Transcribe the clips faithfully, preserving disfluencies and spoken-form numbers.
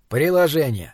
Приложение.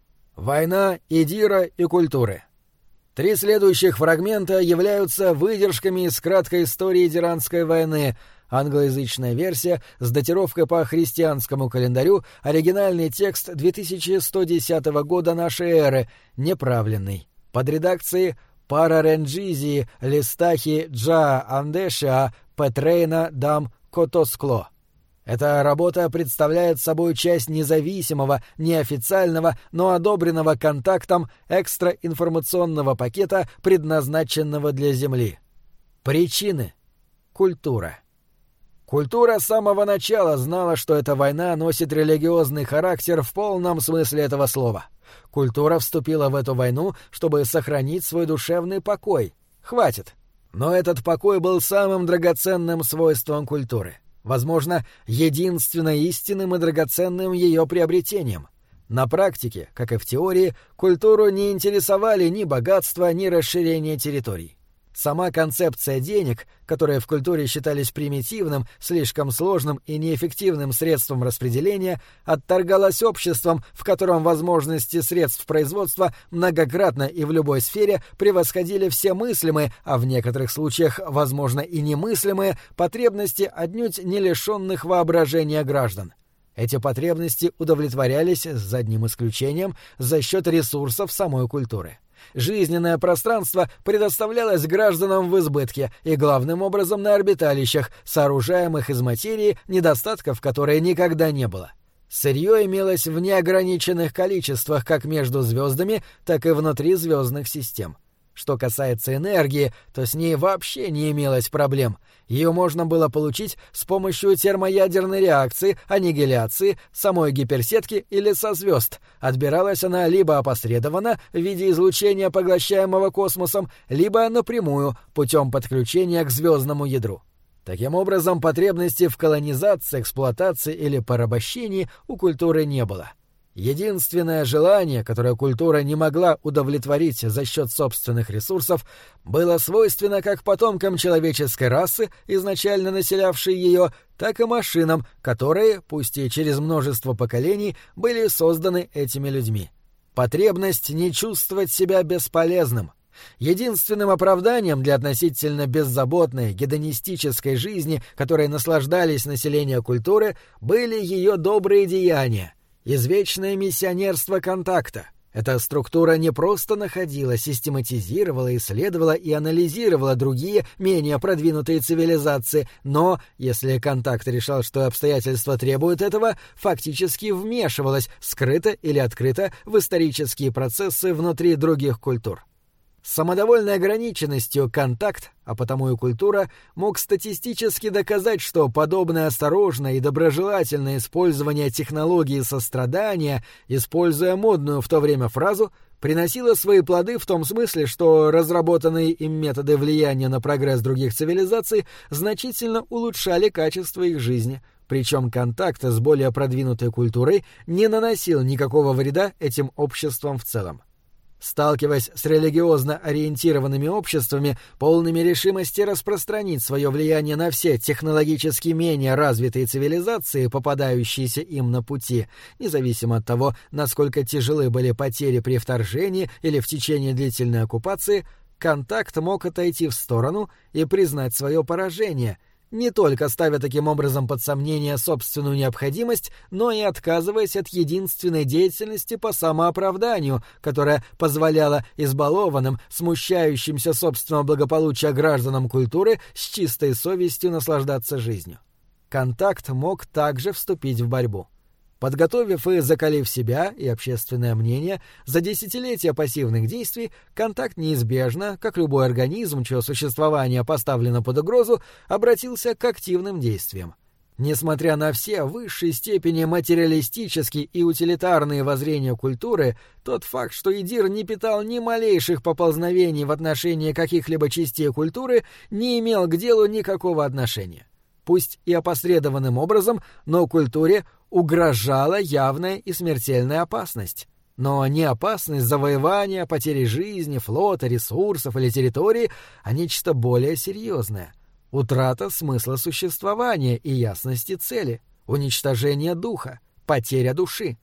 Война Идира и культуры. Три следующих фрагмента являются выдержками из краткой истории Идиранской войны, англоязычная версия с датировкой по христианскому календарю, оригинальный текст две тысячи сто десятого года нашей эры, неправленный. Под редакцией Параренджизи Листахи Джа Андешиа Петрейна Дам Котоскло. Эта работа представляет собой часть независимого, неофициального, но одобренного контактом экстраинформационного пакета, предназначенного для Земли. Причины. Культура. Культура с самого начала знала, что эта война носит религиозный характер в полном смысле этого слова. Культура вступила в эту войну, чтобы сохранить свой душевный покой. Хватит. Но этот покой был самым драгоценным свойством культуры. Возможно, единственно истинным и драгоценным ее приобретением. На практике, как и в теории, культуру не интересовали ни богатство, ни расширение территорий. Сама концепция денег, которые в культуре считались примитивным, слишком сложным и неэффективным средством распределения, отторгалась обществом, в котором возможности средств производства многократно и в любой сфере превосходили все мыслимые, а в некоторых случаях, возможно, и немыслимые, потребности отнюдь не лишенных воображения граждан. Эти потребности удовлетворялись, за одним исключением, за счет ресурсов самой культуры. Жизненное пространство предоставлялось гражданам в избытке и главным образом на орбиталищах, сооружаемых из материи, недостатков которой никогда не было. Сырье имелось в неограниченных количествах как между звездами, так и внутри звездных систем. Что касается энергии, то с ней вообще не имелось проблем. Ее можно было получить с помощью термоядерной реакции, аннигиляции, самой гиперсетки или со звезд. Отбиралась она либо опосредованно в виде излучения, поглощаемого космосом, либо напрямую путем подключения к звездному ядру. Таким образом, потребности в колонизации, эксплуатации или порабощении у культуры не было. Единственное желание, которое культура не могла удовлетворить за счет собственных ресурсов, было свойственно как потомкам человеческой расы, изначально населявшей ее, так и машинам, которые, пусть и через множество поколений, были созданы этими людьми. Потребность не чувствовать себя бесполезным. Единственным оправданием для относительно беззаботной гедонистической жизни, которой наслаждались население культуры, были ее добрые деяния. Извечное миссионерство контакта. Эта структура не просто находила, систематизировала, исследовала и анализировала другие, менее продвинутые цивилизации, но, если контакт решал, что обстоятельства требуют этого, фактически вмешивалась, скрыто или открыто, в исторические процессы внутри других культур. С самодовольной ограниченностью контакт, а потому и культура, мог статистически доказать, что подобное осторожное и доброжелательное использование технологии сострадания, используя модную в то время фразу, приносило свои плоды в том смысле, что разработанные им методы влияния на прогресс других цивилизаций значительно улучшали качество их жизни, причем контакт с более продвинутой культурой не наносил никакого вреда этим обществам в целом. Сталкиваясь с религиозно ориентированными обществами, полными решимости распространить свое влияние на все технологически менее развитые цивилизации, попадающиеся им на пути, независимо от того, насколько тяжелы были потери при вторжении или в течение длительной оккупации, контакт мог отойти в сторону и признать свое поражение, не только ставя таким образом под сомнение собственную необходимость, но и отказываясь от единственной деятельности по самооправданию, которая позволяла избалованным, смущающимся собственного благополучия гражданам культуры с чистой совестью наслаждаться жизнью. Контакт мог также вступить в борьбу. Подготовив и закалив себя и общественное мнение за десятилетия пассивных действий, контакт неизбежно, как любой организм, чье существование поставлено под угрозу, обратился к активным действиям. Несмотря на все в высшей степени материалистические и утилитарные воззрения культуры, тот факт, что Идир не питал ни малейших поползновений в отношении каких-либо частей культуры, не имел к делу никакого отношения. Пусть и опосредованным образом, но культуре угрожала явная и смертельная опасность. Но не опасность завоевания, потери жизни, флота, ресурсов или территории, а нечто более серьезное. Утрата смысла существования и ясности цели, уничтожение духа, потеря души.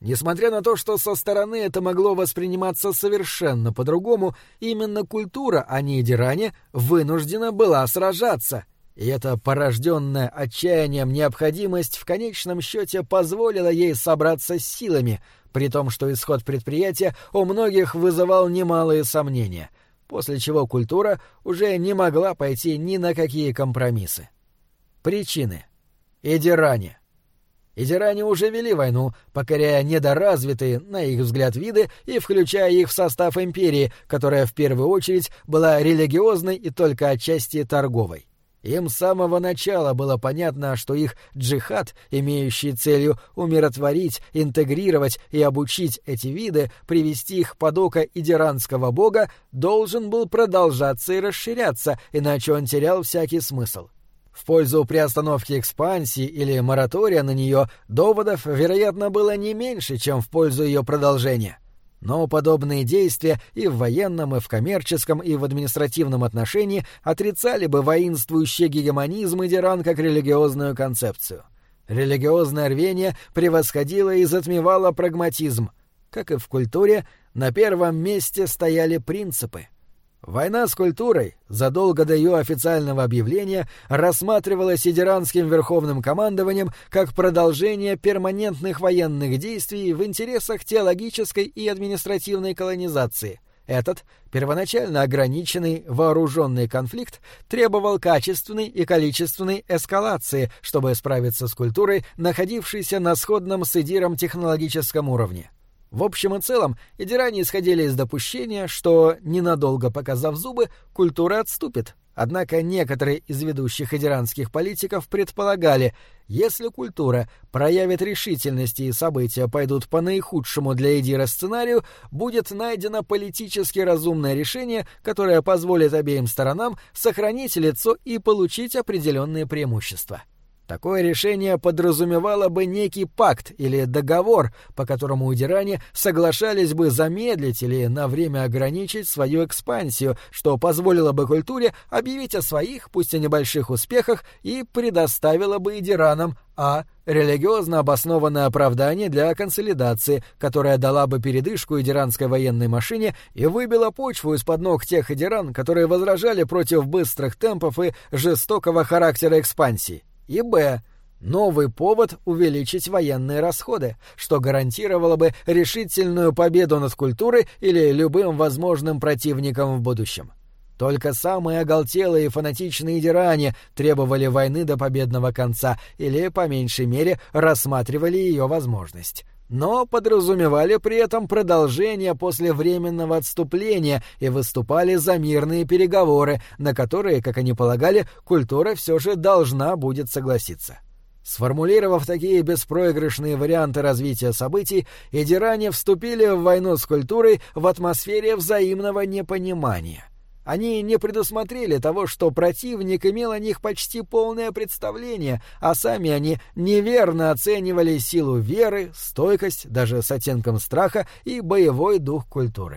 Несмотря на то, что со стороны это могло восприниматься совершенно по-другому, именно культура, а не Идиране, вынуждена была сражаться. И эта порожденная отчаянием необходимость в конечном счете позволила ей собраться с силами, при том, что исход предприятия у многих вызывал немалые сомнения, после чего культура уже не могла пойти ни на какие компромиссы. Причины. Идиране. Идиране уже вели войну, покоряя недоразвитые, на их взгляд, виды и включая их в состав империи, которая в первую очередь была религиозной и только отчасти торговой. Им с самого начала было понятно, что их джихад, имеющий целью умиротворить, интегрировать и обучить эти виды, привести их под око идиранского бога, должен был продолжаться и расширяться, иначе он терял всякий смысл. В пользу приостановки экспансии или моратория на нее доводов, вероятно, было не меньше, чем в пользу ее продолжения. Но подобные действия и в военном, и в коммерческом, и в административном отношении отрицали бы воинствующий гегемонизм Идиран как религиозную концепцию. Религиозное рвение превосходило и затмевало прагматизм. Как и в культуре, на первом месте стояли принципы. Война с культурой, задолго до ее официального объявления, рассматривалась идиранским верховным командованием как продолжение перманентных военных действий в интересах теологической и административной колонизации. Этот, первоначально ограниченный вооруженный конфликт, требовал качественной и количественной эскалации, чтобы справиться с культурой, находившейся на сходном с идиром технологическом уровне. В общем и целом, идиране исходили из допущения, что, ненадолго показав зубы, культура отступит. Однако некоторые из ведущих идиранских политиков предполагали, если культура проявит решительность и события пойдут по наихудшему для идира сценарию, будет найдено политически разумное решение, которое позволит обеим сторонам сохранить лицо и получить определенные преимущества. Такое решение подразумевало бы некий пакт или договор, по которому идиране соглашались бы замедлить или на время ограничить свою экспансию, что позволило бы культуре объявить о своих, пусть и небольших успехах, и предоставило бы идиранам а. религиозно обоснованное оправдание для консолидации, которая дала бы передышку идиранской военной машине и выбила почву из-под ног тех идиран, которые возражали против быстрых темпов и жестокого характера экспансии. И б. новый повод увеличить военные расходы, что гарантировало бы решительную победу над культурой или любым возможным противником в будущем. Только самые оголтелые и фанатичные идиране требовали войны до победного конца или, по меньшей мере, рассматривали ее возможность. Но подразумевали при этом продолжение после временного отступления и выступали за мирные переговоры, на которые, как они полагали, культура все же должна будет согласиться. Сформулировав такие беспроигрышные варианты развития событий, идиране вступили в войну с культурой в атмосфере взаимного непонимания. Они не предусмотрели того, что противник имел о них почти полное представление, а сами они неверно оценивали силу веры, стойкость, даже с оттенком страха, и боевой дух культуры.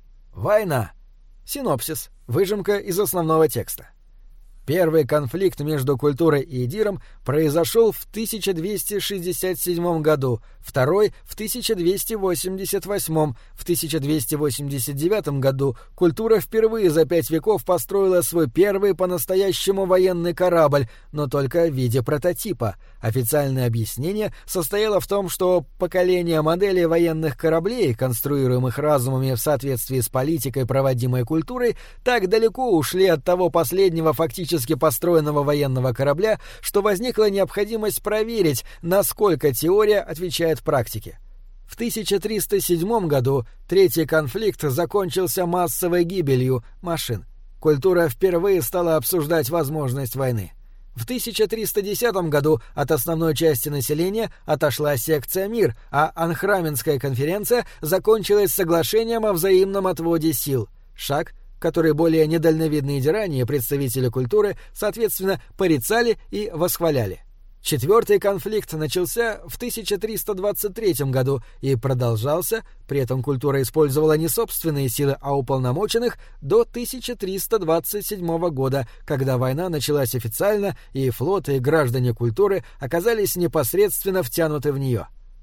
Война. Синопсис. Выжимка из основного текста. Первый конфликт между культурой и идиром произошел в тысяча двести шестьдесят седьмом году, второй — в тысяча двести восемьдесят восьмом. В тысяча двести восемьдесят девятом году культура впервые за пять веков построила свой первый по-настоящему военный корабль, но только в виде прототипа. Официальное объяснение состояло в том, что поколение моделей военных кораблей, конструируемых разумами в соответствии с политикой, проводимой культурой, так далеко ушли от того последнего фактически построенного военного корабля, что возникла необходимость проверить, насколько теория отвечает практике. В тысяча триста седьмом году третий конфликт закончился массовой гибелью машин. Культура впервые стала обсуждать возможность войны. В тысяча триста десятом году от основной части населения отошла секция «Мир», а Анхраменская конференция закончилась соглашением о взаимном отводе сил. Шаг, который более недальновидные идиране и представители культуры, соответственно, порицали и восхваляли. Четвертый конфликт начался в тысяча триста двадцать третьем году и продолжался, при этом культура использовала не собственные силы, а уполномоченных, до тысяча триста двадцать седьмого года, когда война началась официально, и флот и граждане культуры оказались непосредственно втянуты в нее.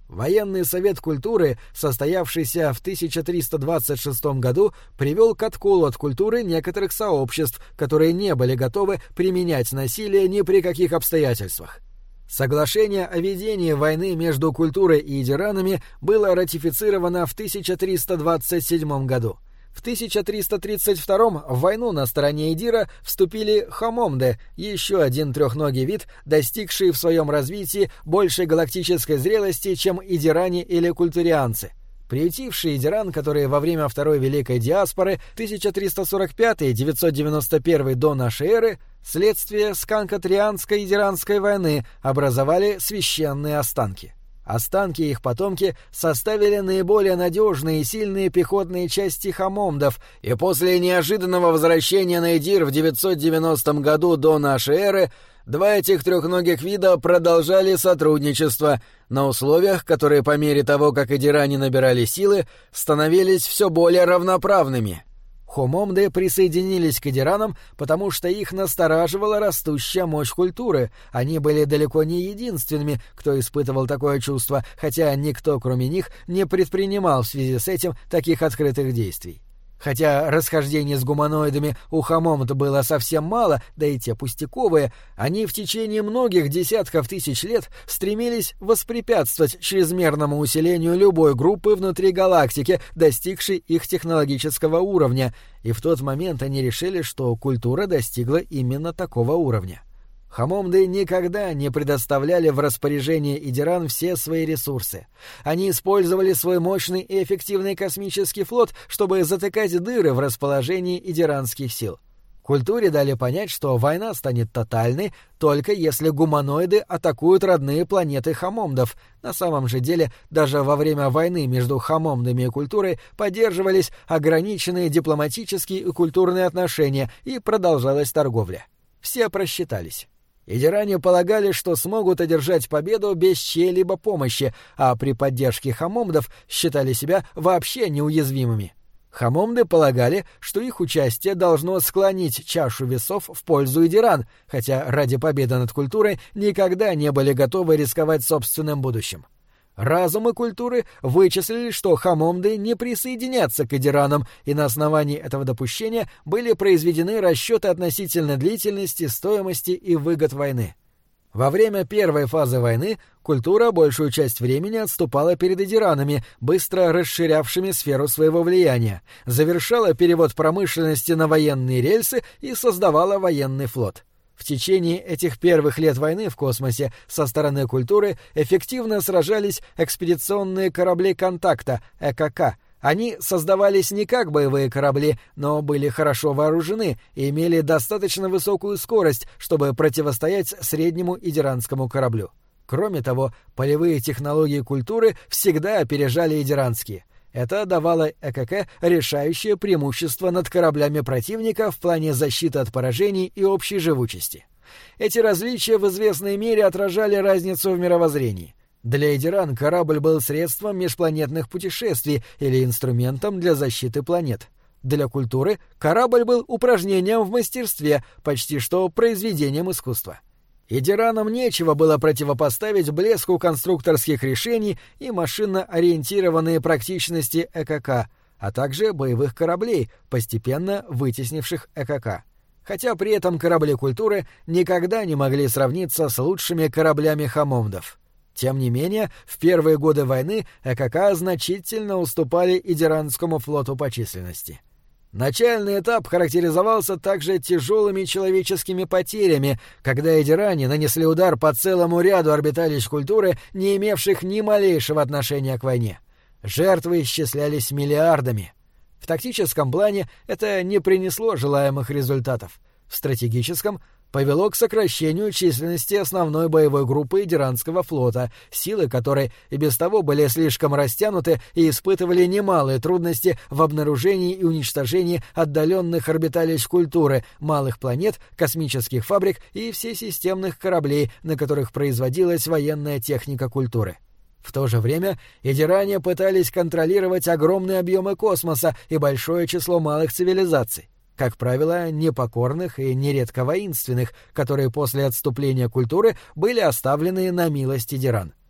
Военный совет культуры, состоявшийся в тысяча триста двадцать шестом году, привел к отколу от культуры некоторых сообществ, которые не были готовы применять насилие ни при каких обстоятельствах. Соглашение о ведении войны между культурой и идиранами было ратифицировано в тысяча триста двадцать седьмом году. В тысяча триста тридцать втором в войну на стороне Идира вступили хамомды, еще один трехногий вид, достигший в своем развитии большей галактической зрелости, чем идиране или культурианцы. Приютившие идиран, которые во время Второй Великой Диаспоры тысяча триста сорок пятый — девятьсот девяносто первый до нашей эры, следствие сканкотрианской идиранской войны, образовали священные останки. Останки и их потомки составили наиболее надежные и сильные пехотные части хамомдов, и после неожиданного возвращения на Идир в девятьсот девяностом году до нашей эры два этих трехногих вида продолжали сотрудничество на условиях, которые по мере того, как идиране набирали силы, становились все более равноправными. Хомомды присоединились к идиранам, потому что их настораживала растущая мощь культуры. Они были далеко не единственными, кто испытывал такое чувство, хотя никто, кроме них, не предпринимал в связи с этим таких открытых действий. Хотя расхождений с гуманоидами у хомомд было совсем мало, да и те пустяковые, они в течение многих десятков тысяч лет стремились воспрепятствовать чрезмерному усилению любой группы внутри галактики, достигшей их технологического уровня, и в тот момент они решили, что культура достигла именно такого уровня. Хамомды никогда не предоставляли в распоряжение идиран все свои ресурсы. Они использовали свой мощный и эффективный космический флот, чтобы затыкать дыры в расположении идиранских сил. Культуре дали понять, что война станет тотальной, только если гуманоиды атакуют родные планеты хамомдов. На самом же деле, даже во время войны между хамомдами и культурой поддерживались ограниченные дипломатические и культурные отношения, и продолжалась торговля. Все просчитались. Идиране полагали, что смогут одержать победу без чьей-либо помощи, а при поддержке хамомдов считали себя вообще неуязвимыми. Хамомды полагали, что их участие должно склонить чашу весов в пользу идиран, хотя ради победы над культурой никогда не были готовы рисковать собственным будущим. Разум и культуры вычислили, что хамомды не присоединятся к идиранам, и на основании этого допущения были произведены расчеты относительно длительности, стоимости и выгод войны. Во время первой фазы войны культура большую часть времени отступала перед идиранами, быстро расширявшими сферу своего влияния, завершала перевод промышленности на военные рельсы и создавала военный флот. В течение этих первых лет войны в космосе со стороны культуры эффективно сражались экспедиционные корабли контакта, э ка ка. Они создавались не как боевые корабли, но были хорошо вооружены и имели достаточно высокую скорость, чтобы противостоять среднему идиранскому кораблю. Кроме того, полевые технологии культуры всегда опережали идиранские. Это давало э ка ка решающее преимущество над кораблями противника в плане защиты от поражений и общей живучести. Эти различия в известной мере отражали разницу в мировоззрении. Для идиран корабль был средством межпланетных путешествий или инструментом для защиты планет. Для культуры корабль был упражнением в мастерстве, почти что произведением искусства. Идиранам нечего было противопоставить блеску конструкторских решений и машинно-ориентированной практичности э ка ка, а также боевых кораблей, постепенно вытеснивших э ка ка. Хотя при этом корабли культуры никогда не могли сравниться с лучшими кораблями хамомдов. Тем не менее, в первые годы войны э ка ка значительно уступали идиранскому флоту по численности. Начальный этап характеризовался также тяжелыми человеческими потерями, когда идиране нанесли удар по целому ряду орбиталищ культуры, не имевших ни малейшего отношения к войне. Жертвы исчислялись миллиардами. В тактическом плане это не принесло желаемых результатов. В стратегическом повело к сокращению численности основной боевой группы идиранского флота, силы которой и без того были слишком растянуты и испытывали немалые трудности в обнаружении и уничтожении отдаленных орбиталищ культуры, малых планет, космических фабрик и всесистемных кораблей, на которых производилась военная техника культуры. В то же время идиране пытались контролировать огромные объемы космоса и большое число малых цивилизаций, как правило, непокорных и нередко воинственных, которые после отступления культуры были оставлены на милость идиран.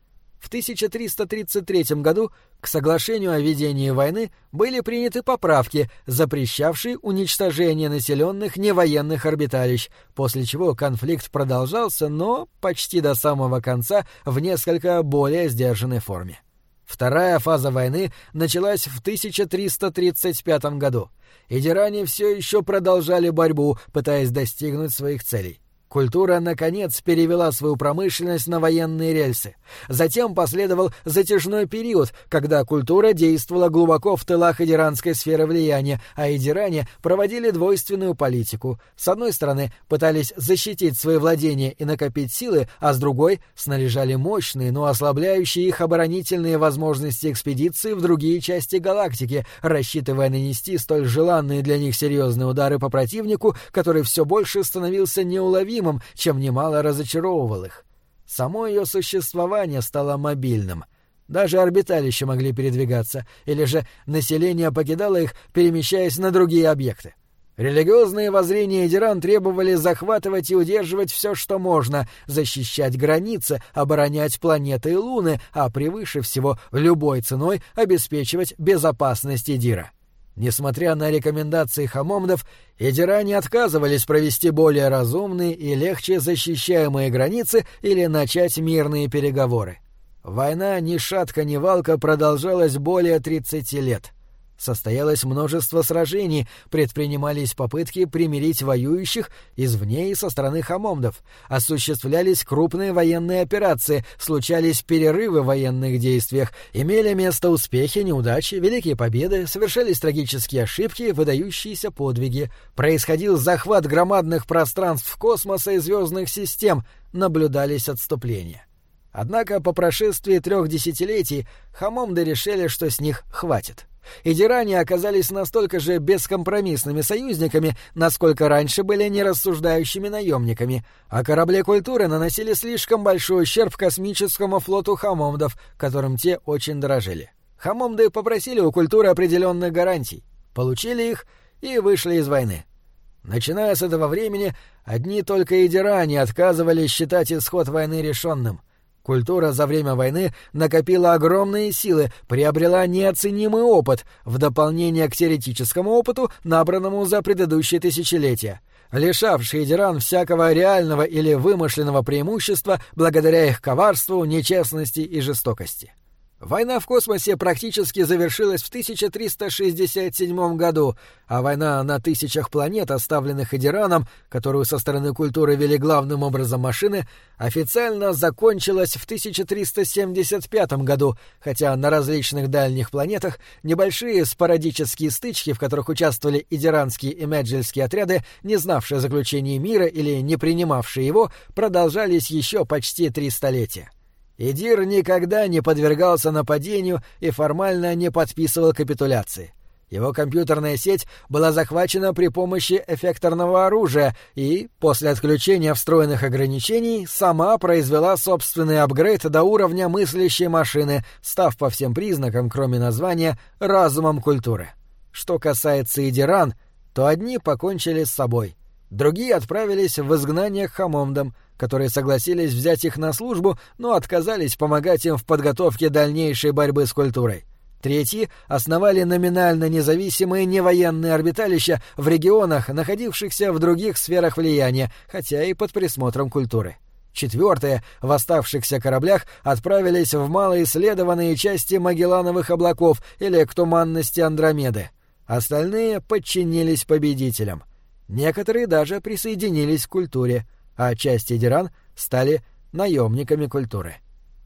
В тысяча триста тридцать третьем году к соглашению о ведении войны были приняты поправки, запрещавшие уничтожение населенных невоенных орбиталищ, после чего конфликт продолжался, но почти до самого конца в несколько более сдержанной форме. Вторая фаза войны началась в тысяча триста тридцать пятом году. Идиране все еще продолжали борьбу, пытаясь достигнуть своих целей. Культура, наконец, перевела свою промышленность на военные рельсы. Затем последовал затяжной период, когда культура действовала глубоко в тылах идиранской сферы влияния, а идиране проводили двойственную политику. С одной стороны, пытались защитить свои владения и накопить силы, а с другой — снаряжали мощные, но ослабляющие их оборонительные возможности экспедиции в другие части галактики, рассчитывая нанести столь желанные для них серьезные удары по противнику, который все больше становился неуловимым, чем немало разочаровывал их. Само ее существование стало мобильным. Даже орбиталища могли передвигаться, или же население покидало их, перемещаясь на другие объекты. Религиозные воззрения Идиран требовали захватывать и удерживать все, что можно, защищать границы, оборонять планеты и луны, а превыше всего любой ценой обеспечивать безопасность Идира. Несмотря на рекомендации хамомдов, идиране отказывались провести более разумные и легче защищаемые границы или начать мирные переговоры. Война ни шатка ни валка продолжалась более тридцати лет. Состоялось множество сражений, предпринимались попытки примирить воюющих извне и со стороны хамомдов, осуществлялись крупные военные операции, случались перерывы в военных действиях, имели место успехи, неудачи, великие победы, совершались трагические ошибки, выдающиеся подвиги, происходил захват громадных пространств космоса и звездных систем, наблюдались отступления. Однако по прошествии трех десятилетий хамомды решили, что с них хватит. Идиране оказались настолько же бескомпромиссными союзниками, насколько раньше были нерассуждающими наемниками, а корабли культуры наносили слишком большой ущерб космическому флоту хамомдов, которым те очень дорожили. Хамомды попросили у культуры определенных гарантий, получили их и вышли из войны. Начиная с этого времени, одни только идиране отказывались считать исход войны решенным. Культура за время войны накопила огромные силы, приобрела неоценимый опыт, в дополнение к теоретическому опыту, набранному за предыдущие тысячелетия, лишавший Идиран всякого реального или вымышленного преимущества благодаря их коварству, нечестности и жестокости. Война в космосе практически завершилась в тысяча триста шестьдесят седьмом году, а война на тысячах планет, оставленных Идираном, которую со стороны культуры вели главным образом машины, официально закончилась в тысяча триста семьдесят пятом году, хотя на различных дальних планетах небольшие спорадические стычки, в которых участвовали идиранские и меджельские отряды, не знавшие заключения мира или не принимавшие его, продолжались еще почти три столетия. Идир никогда не подвергался нападению и формально не подписывал капитуляции. Его компьютерная сеть была захвачена при помощи эффекторного оружия и, после отключения встроенных ограничений, сама произвела собственный апгрейд до уровня мыслящей машины, став по всем признакам, кроме названия, разумом культуры. Что касается Идиран, то одни покончили с собой, другие отправились в изгнание к хамомдам, которые согласились взять их на службу, но отказались помогать им в подготовке дальнейшей борьбы с культурой. Третьи основали номинально независимые невоенные орбиталища в регионах, находившихся в других сферах влияния, хотя и под присмотром культуры. Четвертые в оставшихся кораблях отправились в малоисследованные части Магеллановых облаков или к туманности Андромеды. Остальные подчинились победителям. Некоторые даже присоединились к культуре, а часть Идиран стали наемниками культуры.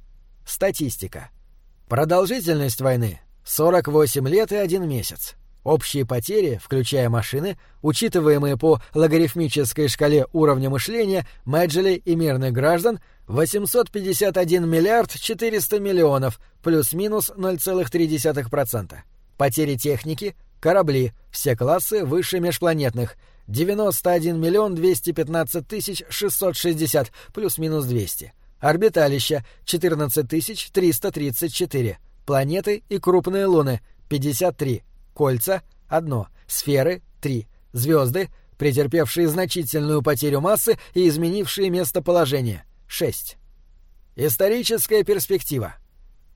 Статистика. Продолжительность войны — сорок восемь лет и один месяц. Общие потери, включая машины, учитываемые по логарифмической шкале уровня мышления, меджелей и мирных граждан, восемьсот пятьдесят один миллиард четыреста миллионов, плюс-минус ноль целых три десятых процента. Потери техники, корабли, все классы выше межпланетных — девяносто один миллион двести пятнадцать тысяч шестьсот шестьдесят, плюс-минус двести. Орбиталища — четырнадцать тысяч триста тридцать четыре. Планеты и крупные луны — пятьдесят три. Кольца — одно. Сферы — три. Звезды, претерпевшие значительную потерю массы и изменившие местоположение — шесть. Историческая перспектива.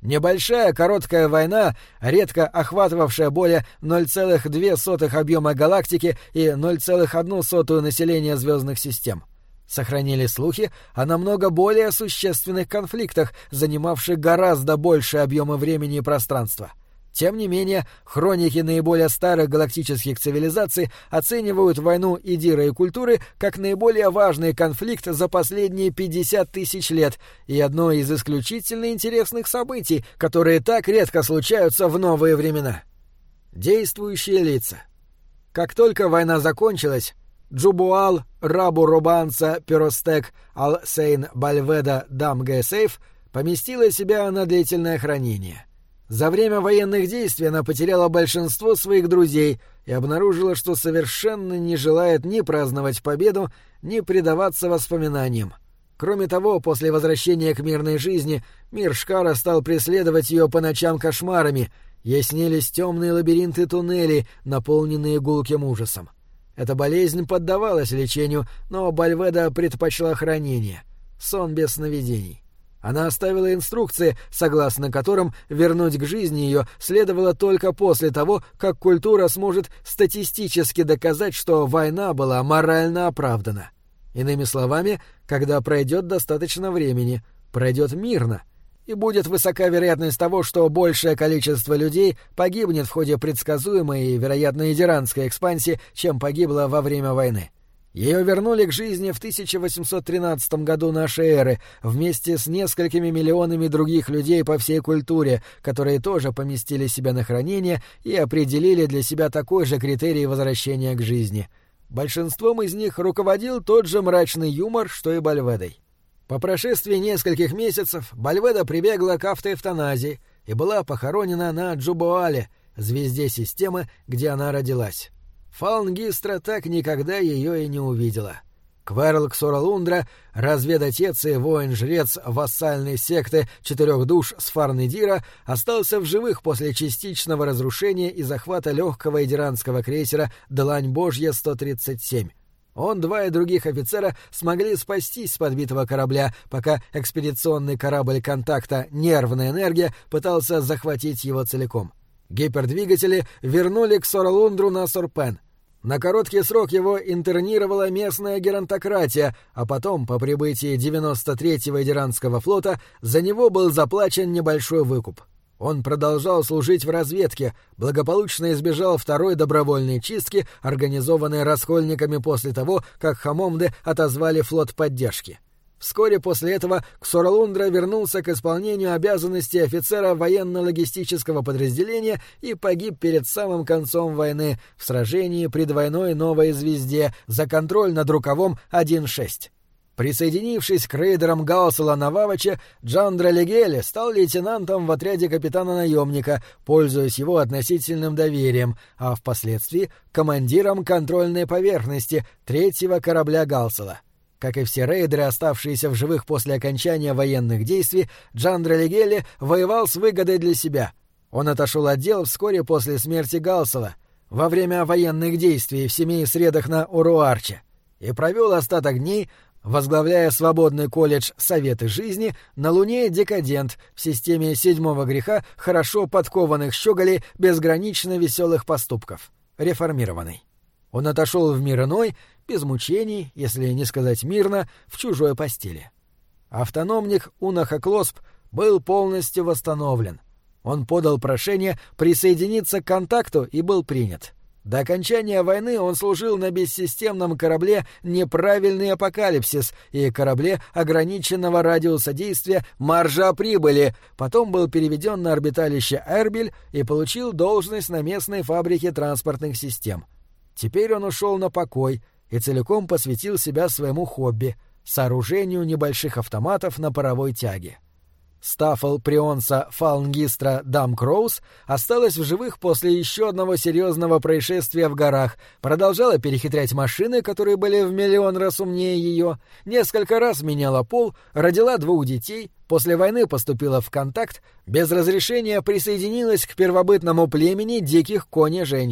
Небольшая короткая война, редко охватывавшая более ноль целых две сотых объема галактики и ноль целых одну сотую населения звездных систем. Сохранили слухи о намного более существенных конфликтах, занимавших гораздо большие объемы времени и пространства. Тем не менее, хроники наиболее старых галактических цивилизаций оценивают войну Идира и Культуры как наиболее важный конфликт за последние пятьдесят тысяч лет и одно из исключительно интересных событий, которые так редко случаются в новые времена. Действующие лица. Как только война закончилась, Джубуал, Рабу Робанца, Перостек, Ал-Сейн, Бальведа, Дам Гесейф поместила себя на длительное хранение. За время военных действий она потеряла большинство своих друзей и обнаружила, что совершенно не желает ни праздновать победу, ни предаваться воспоминаниям. Кроме того, после возвращения к мирной жизни мир Шкара стал преследовать ее по ночам кошмарами, ей снились темные лабиринты туннелей, наполненные гулким ужасом. Эта болезнь поддавалась лечению, но Бальведа предпочла хранение, сон без сновидений. Она оставила инструкции, согласно которым вернуть к жизни ее следовало только после того, как культура сможет статистически доказать, что война была морально оправдана. Иными словами, когда пройдет достаточно времени, пройдет мирно, и будет высока вероятность того, что большее количество людей погибнет в ходе предсказуемой и, вероятно, идиранской экспансии, чем погибло во время войны. Ее вернули к жизни в тысяча восемьсот тринадцатом году нашей эры вместе с несколькими миллионами других людей по всей культуре, которые тоже поместили себя на хранение и определили для себя такой же критерий возвращения к жизни. Большинством из них руководил тот же мрачный юмор, что и Бальведой. По прошествии нескольких месяцев Бальведа прибегла к автоэвтаназии и была похоронена на Джубуале, звезде системы, где она родилась. Фалнгистра так никогда ее и не увидела. Кверл Ксоралундра, разведотец и воин-жрец вассальной секты четырех душ Сфарнедира, остался в живых после частичного разрушения и захвата легкого идиранского крейсера «Длань Божья сто тридцать семь». Он, два и других офицера смогли спастись с подбитого корабля, пока экспедиционный корабль контакта «Нервная энергия» пытался захватить его целиком. Гипердвигатели вернули Ксоралундру на Сорпен. На короткий срок его интернировала местная геронтократия, а потом, по прибытии девяносто третьего Идиранского флота, за него был заплачен небольшой выкуп. Он продолжал служить в разведке, благополучно избежал второй добровольной чистки, организованной раскольниками после того, как Хамомды отозвали флот поддержки. Вскоре после этого Ксоралундра вернулся к исполнению обязанностей офицера военно-логистического подразделения и погиб перед самым концом войны в сражении при двойной новой звезде за контроль над рукавом один шесть. Присоединившись к рейдерам Галсела на Ваваче, Джандра Легели стал лейтенантом в отряде капитана-наемника, пользуясь его относительным доверием, а впоследствии командиром контрольной поверхности третьего корабля Галсела. Как и все рейдеры, оставшиеся в живых после окончания военных действий, Джандра Легели воевал с выгодой для себя. Он отошел от дел вскоре после смерти Галсела, во время военных действий в семи средах на Уруарче, и провел остаток дней, возглавляя свободный колледж «Советы жизни» на Луне «Декадент» в системе седьмого греха хорошо подкованных щеголей безгранично веселых поступков, реформированный. Он отошел в мир иной, без мучений, если не сказать мирно, в чужой постели. Автономник Унахаклосп был полностью восстановлен. Он подал прошение присоединиться к контакту и был принят. До окончания войны он служил на бессистемном корабле «Неправильный апокалипсис» и корабле ограниченного радиуса действия «Маржа прибыли», потом был переведен на орбиталище Эрбиль и получил должность на местной фабрике транспортных систем. Теперь он ушел на покой и целиком посвятил себя своему хобби — сооружению небольших автоматов на паровой тяге. Стаффл Прионса Фалнгистра Дам Кроуз осталась в живых после еще одного серьезного происшествия в горах, продолжала перехитрять машины, которые были в миллион раз умнее ее, несколько раз меняла пол, родила двух детей, после войны поступила в контакт, без разрешения присоединилась к первобытному племени диких кони-женщин,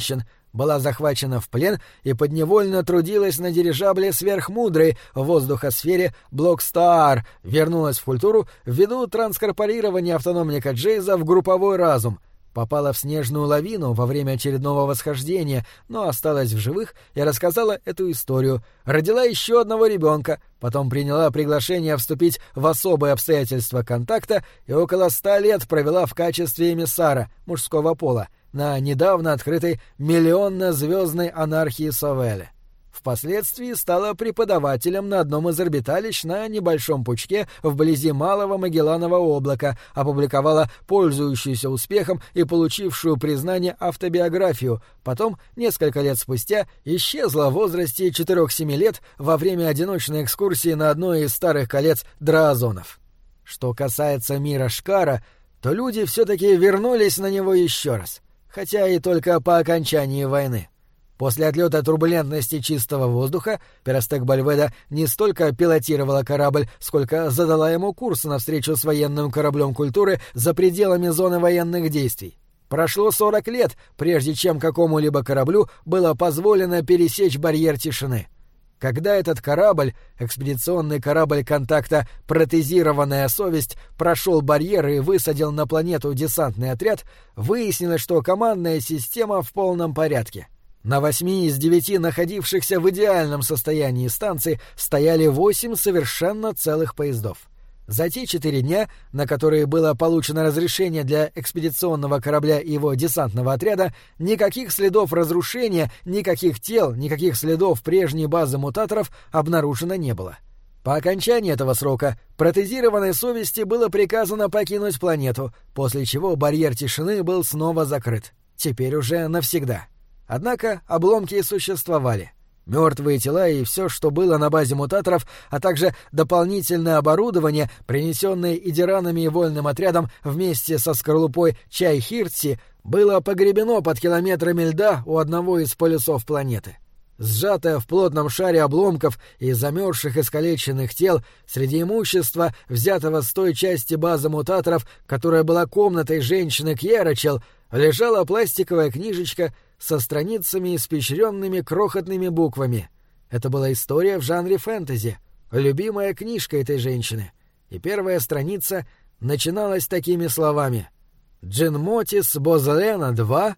была захвачена в плен и подневольно трудилась на дирижабле сверхмудрой в воздухосфере Блокстаар, вернулась в культуру ввиду транскорпорирования автономника Джейза в групповой разум, попала в снежную лавину во время очередного восхождения, но осталась в живых и рассказала эту историю, родила еще одного ребенка, потом приняла приглашение вступить в особые обстоятельства контакта и около ста лет провела в качестве эмиссара мужского пола на недавно открытой миллионно-звездной анархии Совеле. Впоследствии стала преподавателем на одном из орбиталищ на небольшом пучке вблизи Малого Магелланового облака, опубликовала пользующуюся успехом и получившую признание автобиографию, потом, несколько лет спустя, исчезла в возрасте четырёх-семи лет во время одиночной экскурсии на одной из старых колец драазонов. Что касается мира Шкара, то люди все-таки вернулись на него еще раз, хотя и только по окончании войны. После отлета турбулентности чистого воздуха Перестек Бальведа не столько пилотировала корабль, сколько задала ему курс навстречу с военным кораблем культуры за пределами зоны военных действий. Прошло сорок лет, прежде чем какому-либо кораблю было позволено пересечь барьер тишины. Когда этот корабль, экспедиционный корабль контакта «Протезированная совесть», прошел барьер и высадил на планету десантный отряд, выяснилось, что командная система в полном порядке. На восьми из девяти находившихся в идеальном состоянии станций стояли восемь совершенно целых поездов. За те четыре дня, на которые было получено разрешение для экспедиционного корабля и его десантного отряда, никаких следов разрушения, никаких тел, никаких следов прежней базы мутаторов обнаружено не было. По окончании этого срока протезированной совести было приказано покинуть планету, после чего барьер тишины был снова закрыт. Теперь уже навсегда. Однако обломки существовали. Мертвые тела и все, что было на базе мутаторов, а также дополнительное оборудование, принесенное идиранами и вольным отрядом вместе со скорлупой Чай-Хиртси, было погребено под километрами льда у одного из полюсов планеты. Сжатое в плотном шаре обломков и замерзших искалеченных тел, среди имущества, взятого с той части базы мутаторов, которая была комнатой женщины Кьерачел, лежала пластиковая книжечка со страницами, испещренными крохотными буквами. Это была история в жанре фэнтези, любимая книжка этой женщины. И первая страница начиналась такими словами: «Джинмотис Бозлена два».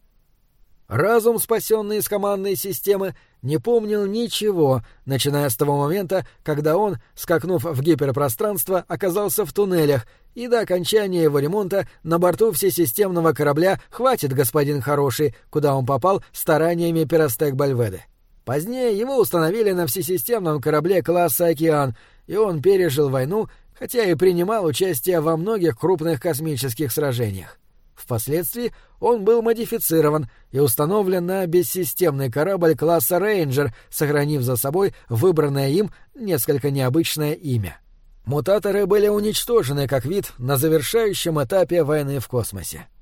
Разум, спасенный из командной системы, не помнил ничего, начиная с того момента, когда он, скакнув в гиперпространство, оказался в туннелях, и до окончания его ремонта на борту всесистемного корабля «Хватит, господин хороший», куда он попал стараниями Перестек Бальведы. Позднее его установили на всесистемном корабле класса «Океан», и он пережил войну, хотя и принимал участие во многих крупных космических сражениях. Впоследствии он был модифицирован и установлен на бессистемный корабль класса «Рейнджер», сохранив за собой выбранное им несколько необычное имя. Мутаторы были уничтожены как вид на завершающем этапе войны в космосе.